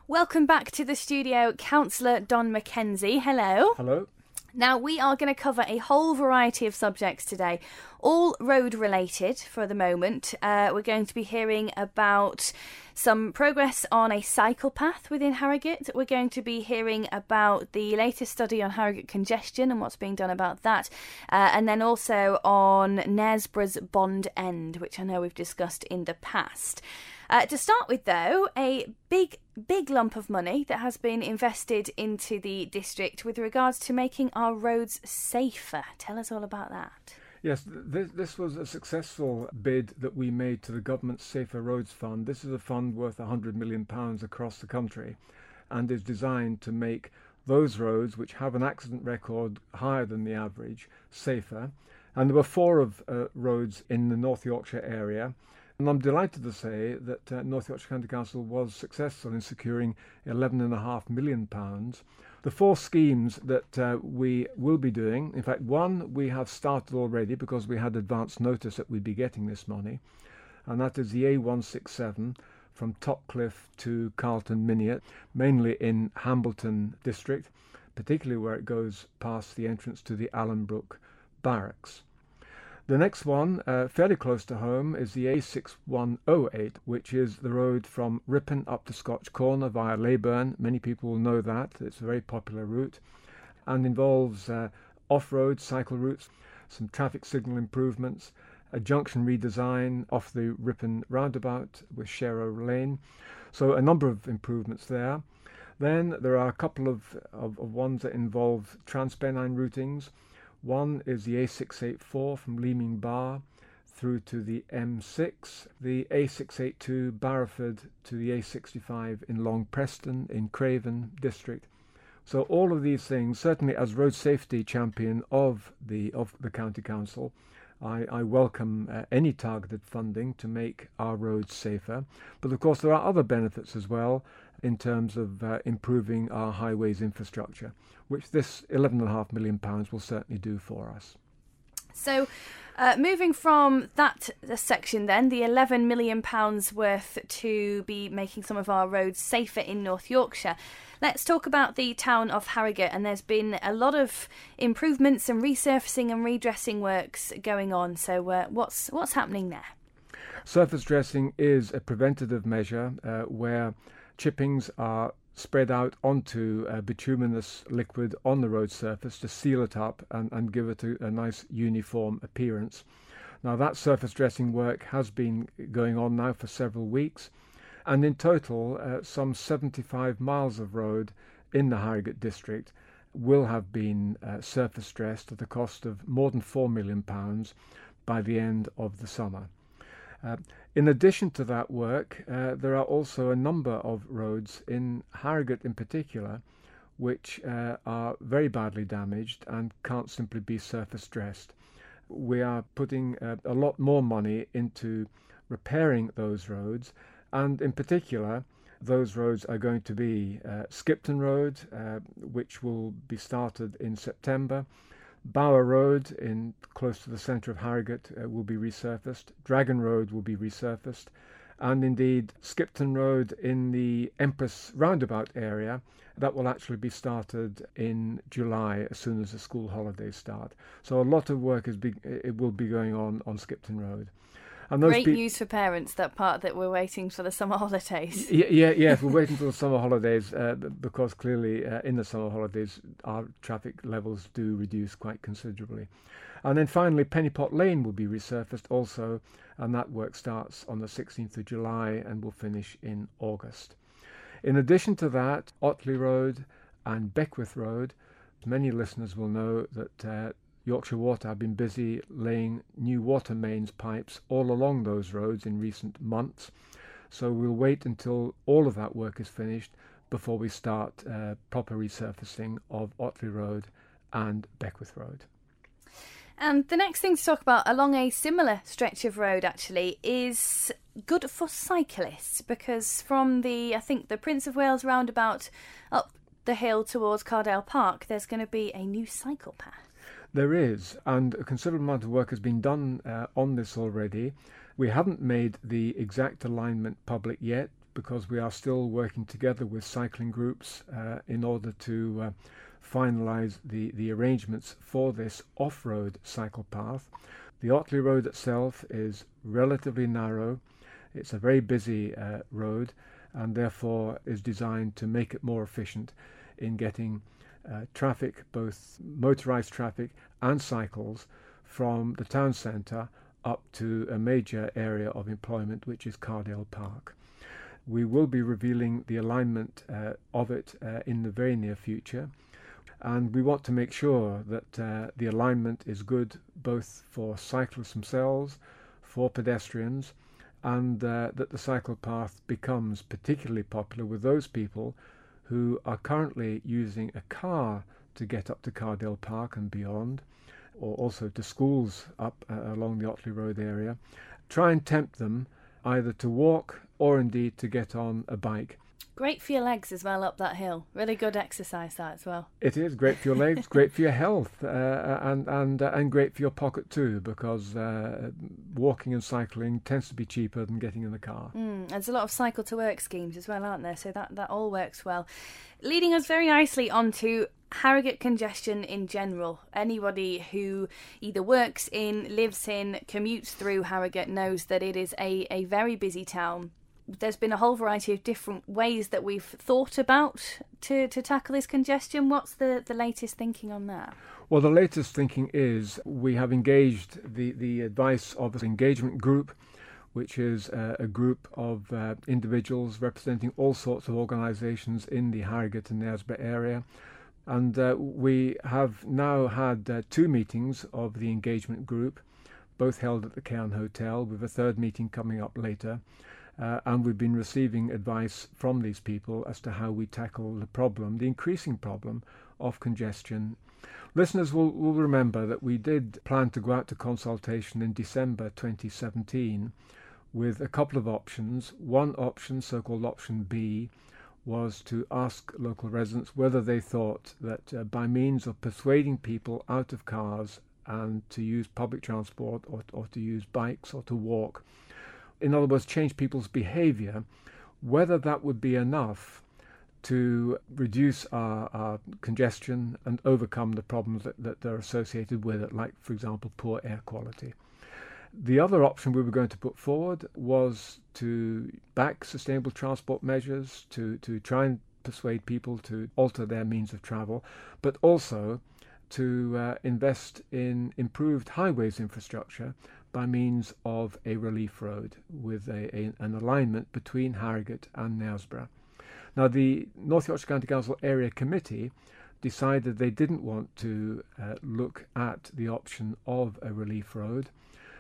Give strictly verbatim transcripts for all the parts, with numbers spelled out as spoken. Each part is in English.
Welcome back to the studio, Councillor Don McKenzie. Hello. Hello. Now, we are going to cover a whole variety of subjects today, all road-related for the moment. Uh, we're going to be hearing about some progress on a cycle path within Harrogate. We're going to be hearing about the latest study on Harrogate congestion and what's being done about that. Uh, and then also on Knaresborough's Bond End, which I know we've discussed in the past. Uh, to start with, though, a big, big lump of money that has been invested into the district with regards to making our roads safer. Tell us all about that. Yes, th- this was a successful bid that we made to the government's Safer Roads Fund. This is a fund worth one hundred million pounds across the country and is designed to make those roads which have an accident record higher than the average safer. And there were four of uh, roads in the North Yorkshire area. And I'm delighted to say that uh, North Yorkshire County Council was successful in securing eleven point five million pounds. The four schemes that uh, we will be doing, in fact, one we have started already because we had advance notice that we'd be getting this money, and that is the A one sixty-seven from Topcliffe to Carlton Miniot, mainly in Hambleton district, particularly where it goes past the entrance to the Allenbrook Barracks. The next one, uh, fairly close to home, is the A six one oh eight, which is the road from Ripon up to Scotch Corner via Leyburn. Many people will know that. It's a very popular route and involves uh, off-road cycle routes, some traffic signal improvements, a junction redesign off the Ripon roundabout with Sharrow Lane. So a number of improvements there. Then there are a couple of, of, of ones that involve Transpennine routings. One is the A six eighty-four from Leeming Bar through to the M six, the A six eighty-two Barrowford to the A sixty-five in Long Preston in Craven district. So all of these things, certainly as road safety champion of the of the County Council, I, I welcome uh, any targeted funding to make our roads safer. But of course there are other benefits as well in terms of uh, improving our highways infrastructure, which this eleven point five million pounds will certainly do for us. So uh, moving from that section then, the eleven million pounds worth to be making some of our roads safer in North Yorkshire, let's talk about the town of Harrogate. And there's been a lot of improvements and resurfacing and redressing works going on. So uh, what's what's happening there? Surface dressing is a preventative measure uh, where chippings are spread out onto a bituminous liquid on the road surface to seal it up and, and give it a, a nice uniform appearance. Now that surface dressing work has been going on now for several weeks, and in total uh, some seventy-five miles of road in the Harrogate district will have been uh, surface dressed at the cost of more than four million pounds by the end of the summer. Uh, in addition to that work, uh, there are also a number of roads in Harrogate in particular which uh, are very badly damaged and can't simply be surface dressed. We are putting uh, a lot more money into repairing those roads, and in particular those roads are going to be uh, Skipton Road, uh, which will be started in September. Bower Road, in close to the centre of Harrogate, uh, will be resurfaced. Dragon Road will be resurfaced. And indeed, Skipton Road in the Empress Roundabout area, that will actually be started in July as soon as the school holidays start. So a lot of work is be, it will be going on on Skipton Road. And those Great be- news for parents, that part that we're waiting for the summer holidays. Yeah, yeah, yes, we're waiting for the summer holidays uh, because clearly uh, in the summer holidays our traffic levels do reduce quite considerably. And then finally Pennypot Lane will be resurfaced also, and that work starts on the sixteenth of July and will finish in August. In addition to that, Otley Road and Beckwith Road, many listeners will know that uh, Yorkshire Water have been busy laying new water mains pipes all along those roads in recent months. So we'll wait until all of that work is finished before we start uh, proper resurfacing of Otley Road and Beckwith Road. And the next thing to talk about along a similar stretch of road actually is good for cyclists, because from the, I think, the Prince of Wales roundabout up the hill towards Cardale Park, there's going to be a new cycle path. There is, and a considerable amount of work has been done uh, on this already. We haven't made the exact alignment public yet because we are still working together with cycling groups uh, in order to uh, finalise the, the arrangements for this off-road cycle path. The Otley Road itself is relatively narrow. It's a very busy uh, road, and therefore is designed to make it more efficient in getting uh, traffic, both motorised traffic and cycles, from the town centre up to a major area of employment, which is Cardale Park. We will be revealing the alignment uh, of it uh, in the very near future, and we want to make sure that uh, the alignment is good both for cyclists themselves, for pedestrians, and uh, that the cycle path becomes particularly popular with those people who are currently using a car to get up to Cardale Park and beyond, or also to schools up uh, along the Otley Road area. Try and tempt them either to walk or indeed to get on a bike. Great for your legs as well up that hill. Really good exercise that as well. It is great for your legs, great for your health, uh, and and uh, and great for your pocket too, because uh, walking and cycling tends to be cheaper than getting in the car. Mm, there's a lot of cycle to work schemes as well, aren't there? So that, that all works well. Leading us very nicely onto Harrogate congestion in general. Anybody who either works in, lives in, commutes through Harrogate knows that it is a, a very busy town. There's been a whole variety of different ways that we've thought about to, to tackle this congestion. What's the, the latest thinking on that? Well, the latest thinking is we have engaged the, the advice of an engagement group, which is uh, a group of uh, individuals representing all sorts of organisations in the Harrogate and Knaresborough area. And uh, we have now had uh, two meetings of the engagement group, both held at the Cairn Hotel, with a third meeting coming up later. Uh, and we've been receiving advice from these people as to how we tackle the problem, the increasing problem of congestion. Listeners will, will remember that we did plan to go out to consultation in December twenty seventeen with a couple of options. One option, so-called option B, was to ask local residents whether they thought that uh, by means of persuading people out of cars and to use public transport or, or to use bikes or to walk, in other words, change people's behaviour, whether that would be enough to reduce our, our congestion and overcome the problems that, that are associated with it, like, for example, poor air quality. The other option we were going to put forward was to back sustainable transport measures, to, to try and persuade people to alter their means of travel, but also to uh, invest in improved highways infrastructure by means of a relief road with a, a, an alignment between Harrogate and Knaresborough. Now, the North Yorkshire County Council Area Committee decided they didn't want to uh, look at the option of a relief road.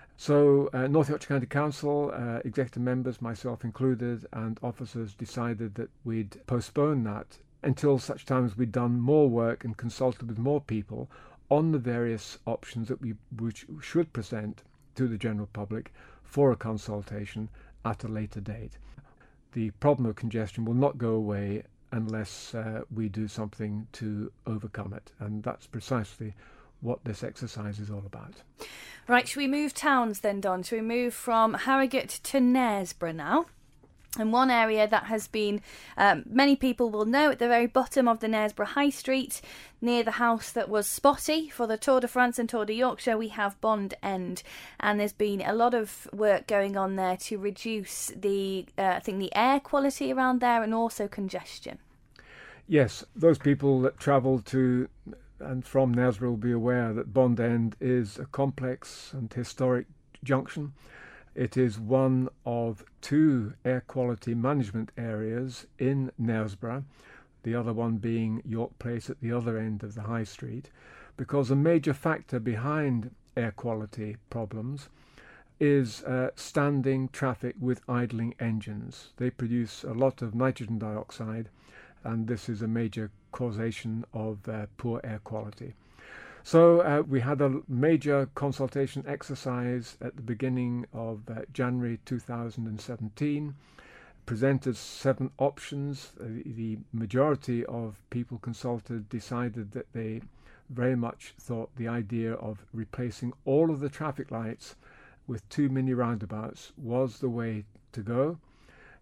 So uh, North Yorkshire County Council, uh, executive members, myself included, and officers decided that we'd postpone that until such time as we'd done more work and consulted with more people on the various options that we which should present to the general public for a consultation at a later date. The problem of congestion will not go away unless uh, we do something to overcome it, and that's precisely what this exercise is all about. Right, should we move towns then, Don? Should we move from Harrogate to Knaresborough now? And one area that has been, um, many people will know, at the very bottom of the Knaresborough High Street, near the house that was spotty for the Tour de France and Tour de Yorkshire, we have Bond End. And there's been a lot of work going on there to reduce the, uh, I think, the air quality around there and also congestion. Yes, those people that travel to and from Knaresborough will be aware that Bond End is a complex and historic junction. It is one of two air quality management areas in Knaresborough, the other one being York Place at the other end of the High Street, because a major factor behind air quality problems is uh, standing traffic with idling engines. They produce a lot of nitrogen dioxide, and this is a major causation of uh, poor air quality. So uh, we had a major consultation exercise at the beginning of uh, January two thousand seventeen, presented seven options. Uh, the majority of people consulted decided that they very much thought the idea of replacing all of the traffic lights with two mini roundabouts was the way to go.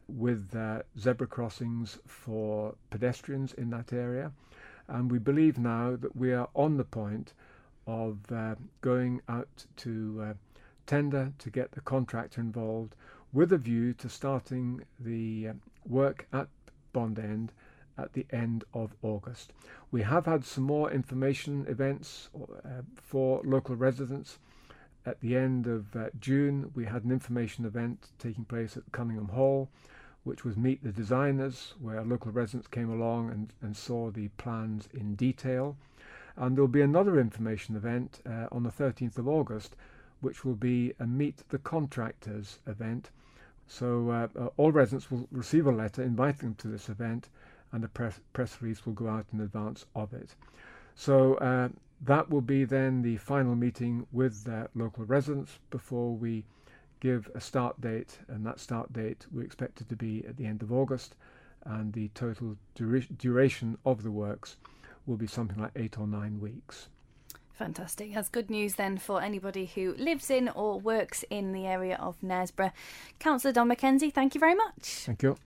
with uh, zebra crossings for pedestrians in that area. And we believe now that we are on the point of uh, going out to uh, tender to get the contractor involved, with a view to starting the uh, work at Bond End at the end of August. We have had some more information events uh, for local residents. At the end of uh, June, we had an information event taking place at Cunningham Hall, which was Meet the Designers, where local residents came along and, and saw the plans in detail. And there'll be another information event uh, on the thirteenth of August, which will be a Meet the Contractors event. So uh, uh, all residents will receive a letter inviting them to this event, and a press, press release will go out in advance of it. So uh, that will be then the final meeting with uh, local residents before we give a start date, and that start date we expect it to be at the end of August, and the total dura- duration of the works will be something like eight or nine weeks. Fantastic. That's good news then for anybody who lives in or works in the area of Knaresborough. Councillor Don McKenzie, thank you very much. Thank you.